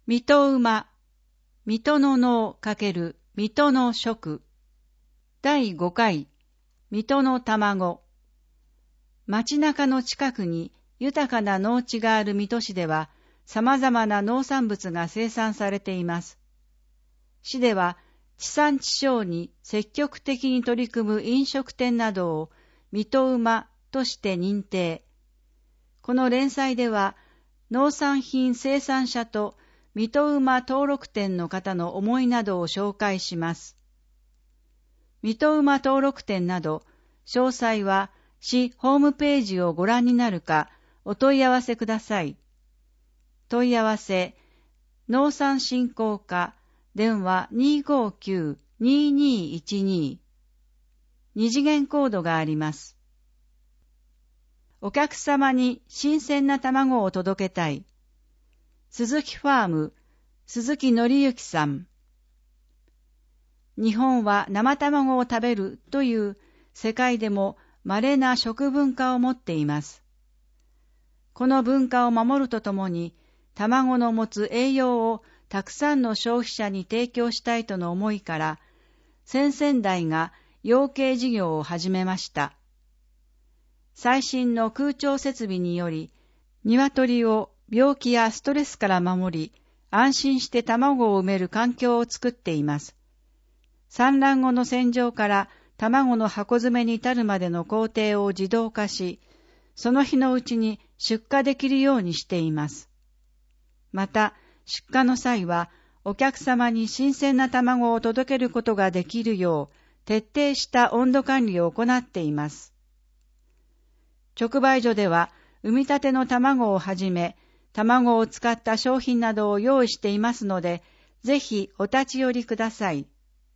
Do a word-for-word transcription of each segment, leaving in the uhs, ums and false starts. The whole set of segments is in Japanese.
水戸馬、水戸の脳×水戸の食。だいごかい、水戸の卵。街中の近くに豊かな農地がある水戸市では、様々な農産物が生産されています。市では、地産地消に積極的に取り組む飲食店などを水戸馬として認定。この連載では、農産品生産者と水戸馬登録店の方の思いなどを紹介します。水戸馬登録店など、詳細は市ホームページをご覧になるかお問い合わせください。問い合わせ、農産振興課、電話 にーごーきゅう にーにーいちにー。二次元コードがあります。お客様に新鮮な卵を届けたい。鈴木ファーム、鈴木則之さん。日本は生卵を食べるという世界でも稀な食文化を持っています。この文化を守るとともに、卵の持つ栄養をたくさんの消費者に提供したいとの思いから、先々代が養鶏事業を始めました。最新の空調設備により、鶏を病気やストレスから守り、安心して卵を産める環境を作っています。産卵後の洗浄から卵の箱詰めに至るまでの工程を自動化し、その日のうちに出荷できるようにしています。また、出荷の際は、お客様に新鮮な卵を届けることができるよう、徹底した温度管理を行っています。直売所では、産みたての卵をはじめ、卵を使った商品などを用意していますので、ぜひお立ち寄りください。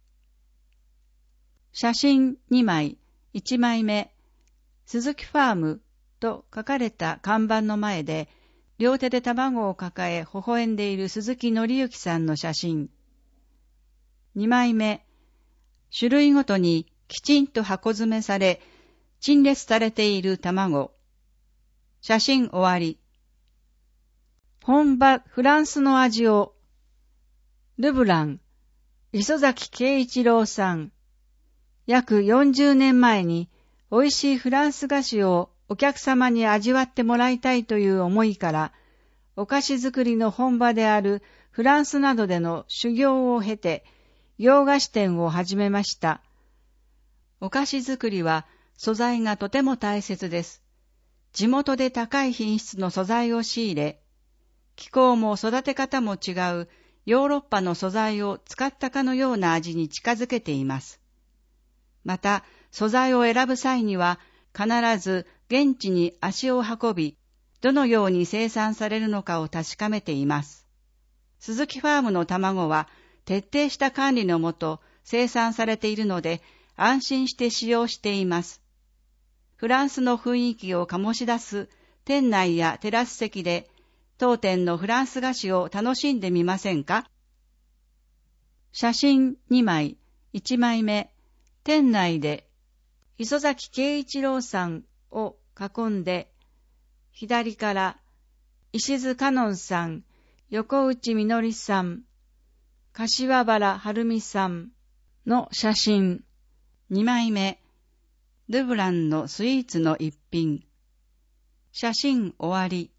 写真にまい、いちまいめ、鈴木ファームと書かれた看板の前で、両手で卵を抱え微笑んでいる鈴木則之さんの写真。にまいめ、種類ごとにきちんと箱詰めされ、陳列されている卵。写真終わり。本場フランスの味を。ルブラン、磯崎圭一郎さん。約よんじゅうねんまえに美味しいフランス菓子をお客様に味わってもらいたいという思いから、お菓子作りの本場であるフランスなどでの修行を経て、洋菓子店を始めました。お菓子作りは素材がとても大切です。地元で高い品質の素材を仕入れ、気候も育て方も違うヨーロッパの素材を使ったかのような味に近づけています。また、素材を選ぶ際には必ず現地に足を運び、どのように生産されるのかを確かめています。鈴木ファームの卵は徹底した管理のもと生産されているので安心して使用しています。フランスの雰囲気を醸し出す店内やテラス席で当店のフランス菓子を楽しんでみませんか？写真にまい、いちまいめ、店内で磯崎圭一郎さんを囲んで、左から石津香音さん、横内みのりさん、柏原晴美さんの写真。にまいめ、ルブランのスイーツの一品。写真終わり。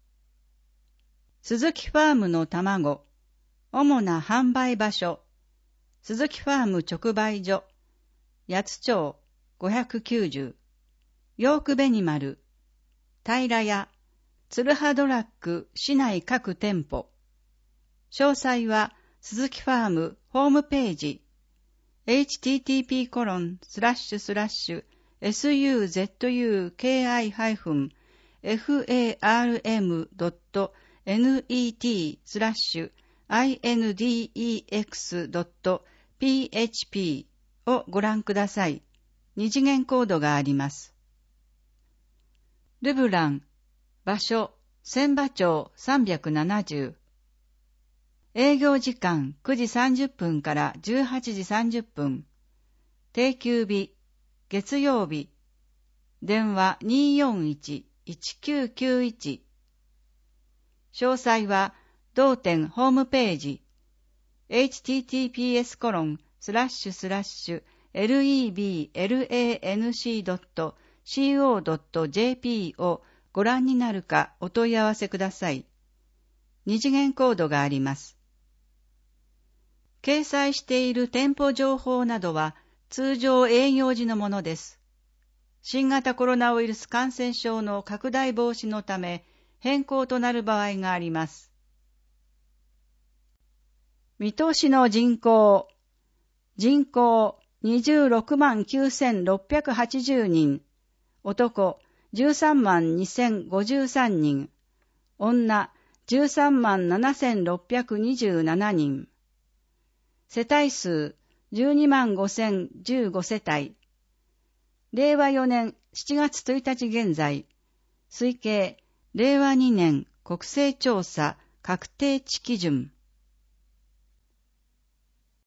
鈴木ファームの卵。主な販売場所。鈴木ファーム直売所。八津町ごひゃくきゅうじゅう。ヨークベニマル。平屋。ツルハドラッグ市内各店舗。詳細は鈴木ファームホームページ。エイチティーティーピーコロンスラッシュスラッシュエスユーゼットユーケーアイハイフンエフエーアールエムドットネットスラッシュアイエヌディーイーエックスドットピーエイチピー をご覧ください。二次元コードがあります。ルブラン、場所、千葉町さんびゃくななじゅう。営業時間くじさんじゅっぷんからじゅうはちじさんじゅっぷん。定休日、月曜日。電話 にーよんいち いちきゅうきゅういち。詳細は当店ホームページ エイチティーティーピーエス コロンスラッシュスラッシュ レバンシー ドット シーオー ドット ジェーピー をご覧になるかお問い合わせください。二次元コードがあります。掲載している店舗情報などは通常営業時のものです。新型コロナウイルス感染症の拡大防止のため変更となる場合があります。水戸市の人口、人口にじゅうろくまんきゅうせんろっぴゃくはちじゅうにん、男じゅうさんまんにせんごじゅうさんにん、女じゅうさんまんななせんろっぴゃくにじゅうななにん、世帯数じゅうにまんごせんじゅうごせたい、れいわよねんしちがつついたち現在、推計れいわにねん国勢調査確定値基準